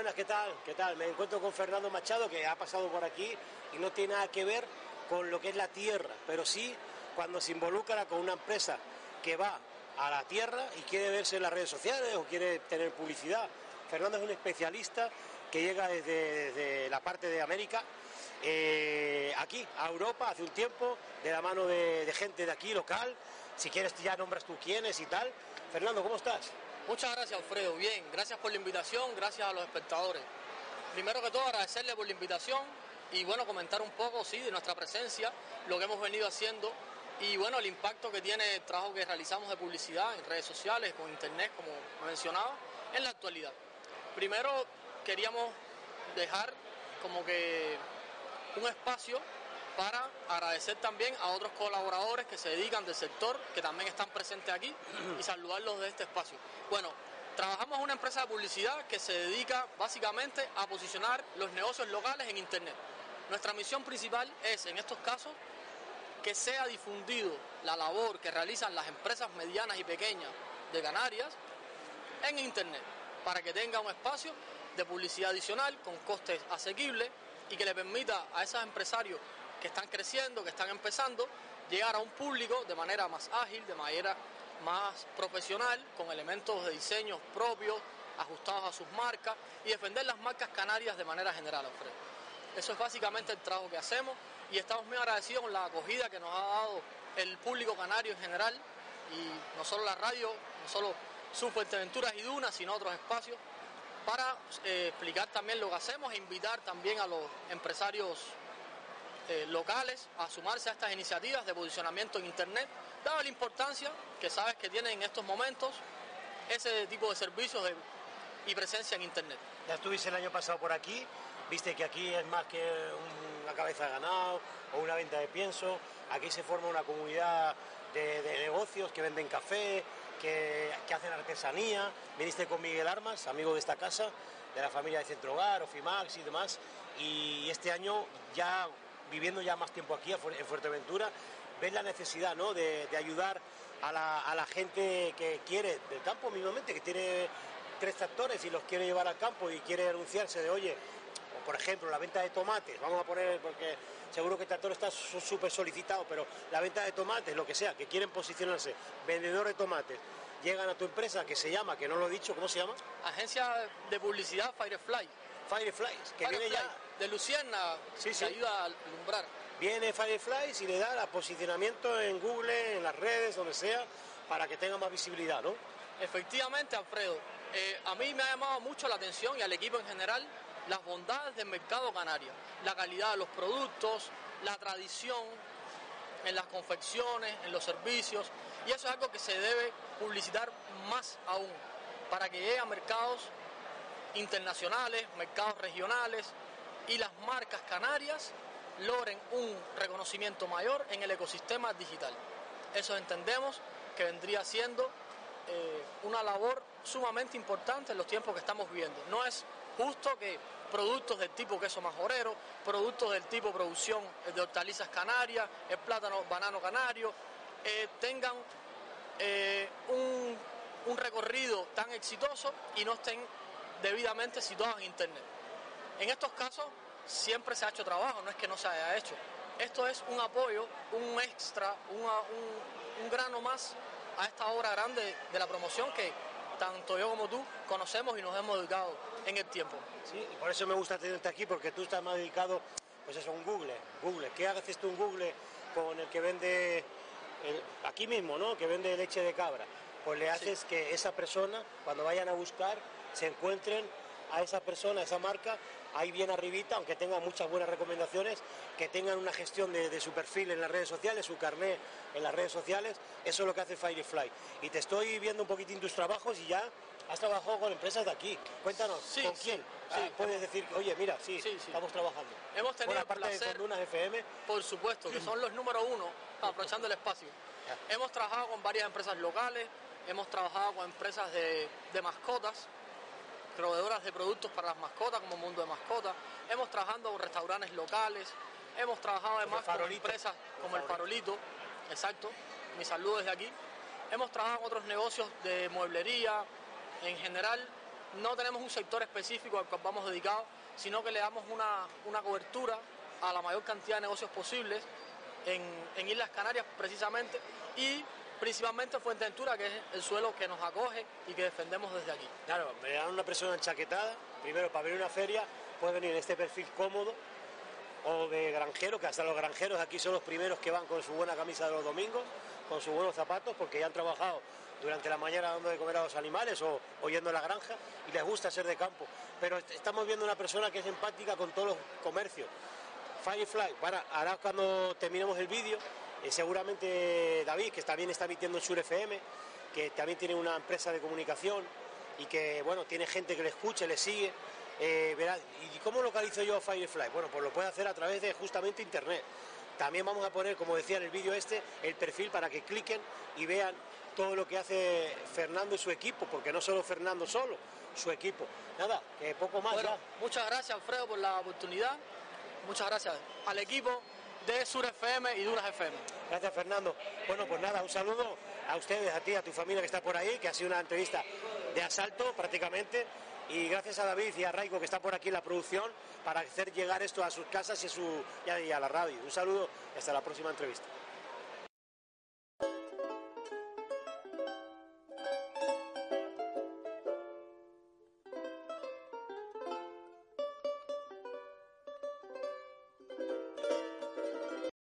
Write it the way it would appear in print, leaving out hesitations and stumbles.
buenas, ¿qué tal? ¿Qué tal? Me encuentro con Fernando Machado, que ha pasado por aquí y no tiene nada que ver con lo que es la tierra, pero sí cuando se involucra con una empresa que va a la tierra y quiere verse en las redes sociales o quiere tener publicidad. Fernando es un especialista que llega desde la parte de América, aquí a Europa hace un tiempo, de la mano de gente de aquí local. Si quieres ya nombras tú quiénes y tal. Fernando, ¿cómo estás? Muchas gracias, Alfredo. Bien, gracias por la invitación, gracias a los espectadores. Primero que todo, agradecerle por la invitación y bueno, comentar un poco, sí, de nuestra presencia, lo que hemos venido haciendo y bueno, el impacto que tiene el trabajo que realizamos de publicidad en redes sociales, con internet, como mencionaba, en la actualidad. Primero, queríamos dejar como que un espacio para agradecer también a otros colaboradores que se dedican del sector, que también están presentes aquí, y saludarlos de este espacio. Bueno, trabajamos en una empresa de publicidad que se dedica básicamente a posicionar los negocios locales en internet. Nuestra misión principal es, en estos casos, que sea difundido la labor que realizan las empresas medianas y pequeñas de Canarias en internet, para que tenga un espacio de publicidad adicional con costes asequibles y que le permita a esos empresarios que están creciendo, que están empezando, llegar a un público de manera más ágil, de manera más profesional, con elementos de diseño propios, ajustados a sus marcas y defender las marcas canarias de manera general, Alfredo. Eso es básicamente el trabajo que hacemos y estamos muy agradecidos con la acogida que nos ha dado el público canario en general y no solo la radio, no solo Fuerteventura y Duna, sino otros espacios, para explicar también lo que hacemos e invitar también a los empresarios locales a sumarse a estas iniciativas de posicionamiento en internet, dada la importancia que sabes que tienen en estos momentos ese tipo de servicios y presencia en internet. Ya estuviste el año pasado por aquí, viste que aquí es más que una cabeza de ganado o una venta de pienso, aquí se forma una comunidad de negocios que venden café, que hacen artesanía. Viniste con Miguel Armas, amigo de esta casa, de la familia de Centro Hogar, Ofimax y demás, y este año ya viviendo ya más tiempo aquí en Fuerteventura, ves la necesidad, ¿no?, de ayudar a la gente que quiere, del campo mismamente, que tiene 3 tractores y los quiere llevar al campo y quiere anunciarse de, oye, o por ejemplo la venta de tomates, vamos a poner, porque seguro que el tractor está súper solicitado, pero la venta de tomates, lo que sea, que quieren posicionarse, vendedor de tomates, llegan a tu empresa que se llama, que no lo he dicho, ¿cómo se llama? Agencia de publicidad Firefly. Fireflies, que viene ya de Luciana, sí, que ayuda a alumbrar. Viene Fireflies y le da el posicionamiento en Google, en las redes, donde sea, para que tenga más visibilidad, ¿no? Efectivamente, Alfredo. A mí me ha llamado mucho la atención y al equipo en general las bondades del mercado canario, la calidad de los productos, la tradición en las confecciones, en los servicios, y eso es algo que se debe publicitar más aún, para que llegue a mercados internacionales, mercados regionales y las marcas canarias logren un reconocimiento mayor en el ecosistema digital. Eso entendemos que vendría siendo una labor sumamente importante en los tiempos que estamos viviendo. No es justo que productos del tipo queso majorero, productos del tipo producción de hortalizas canarias, el plátano banano canario, tengan un recorrido tan exitoso y no estén debidamente situados en internet. En estos casos siempre se ha hecho trabajo, no es que no se haya hecho. Esto es un apoyo, un extra, un grano más a esta obra grande de la promoción que tanto yo como tú conocemos y nos hemos dedicado en el tiempo. Sí, y por eso me gusta tenerte aquí, porque tú estás más dedicado, pues eso, a un Google. ¿Qué haces tú en Google con el que vende, aquí mismo, ¿no?, que vende leche de cabra? Pues le haces que esa persona, cuando vayan a buscar, se encuentren a esa persona, a esa marca, ahí bien arribita, aunque tenga muchas buenas recomendaciones, que tengan una gestión de su perfil en las redes sociales, su carnet en las redes sociales. Eso es lo que hace Firefly. Y te estoy viendo un poquitín tus trabajos y ya has trabajado con empresas de aquí. Cuéntanos, ¿con quién? Sí, puedes decir, oye, mira, estamos trabajando. Hemos tenido el placer de Dunas FM. Por supuesto, que son los número 1, aprovechando el espacio. Hemos trabajado con varias empresas locales, hemos trabajado con empresas de mascotas, proveedoras de productos para las mascotas como Mundo de Mascotas, hemos trabajado con restaurantes locales, hemos trabajado además con empresas como El Farolito, exacto, mi saludo desde aquí, hemos trabajado con otros negocios de mueblería, en general no tenemos un sector específico al cual vamos dedicados, sino que le damos una cobertura a la mayor cantidad de negocios posibles en Islas Canarias precisamente, y principalmente Fuerteventura, que es el suelo que nos acoge y que defendemos desde aquí. Claro, me dan una persona enchaquetada, primero para venir a una feria, puede venir en este perfil cómodo, o de granjero, que hasta los granjeros aquí son los primeros que van con su buena camisa de los domingos, con sus buenos zapatos, porque ya han trabajado durante la mañana dando de comer a los animales o yendo a la granja y les gusta ser de campo. Pero estamos viendo una persona que es empática con todos los comercios. Firefly, ahora cuando terminemos el vídeo, seguramente David, que también está emitiendo en Sur FM, que también tiene una empresa de comunicación y que, bueno, tiene gente que le escucha, le sigue, verá. ¿Y cómo localizo yo a Firefly? Bueno, pues lo puede hacer a través de justamente internet. También vamos a poner, como decía en el vídeo el perfil para que cliquen y vean todo lo que hace Fernando y su equipo, porque no solo Fernando solo, su equipo. Nada, que poco más. Bueno, ya. Muchas gracias, Alfredo, por la oportunidad. Muchas gracias al equipo de Sur FM y Dunas FM. Gracias, Fernando. Bueno, pues nada, un saludo a ustedes, a ti, a tu familia que está por ahí, que ha sido una entrevista de asalto prácticamente. Y gracias a David y a Raico, que está por aquí en la producción, para hacer llegar esto a sus casas y a la radio. Un saludo y hasta la próxima entrevista.